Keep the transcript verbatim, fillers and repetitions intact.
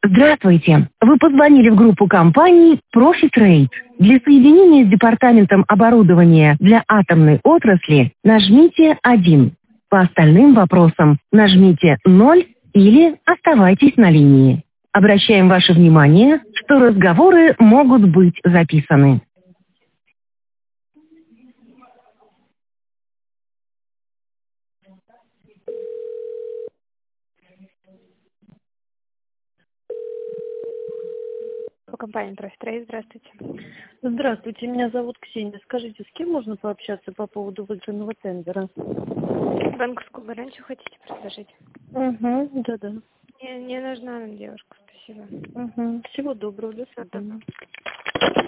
Здравствуйте. Вы позвонили в группу компаний ProfitRate. Для соединения с департаментом оборудования для атомной отрасли нажмите один. По остальным вопросам нажмите ноль или оставайтесь на линии. Обращаем ваше внимание, что разговоры могут быть записаны. По компании ProfitRate, здравствуйте. Здравствуйте, меня зовут Ксения. Скажите, с кем можно пообщаться по поводу выигранного тендера? Банковскую гарантию хотите предложить? Угу, да-да. Не, не нужна нам девушка, спасибо. Угу. Всего доброго, до Всего доброго. свидания.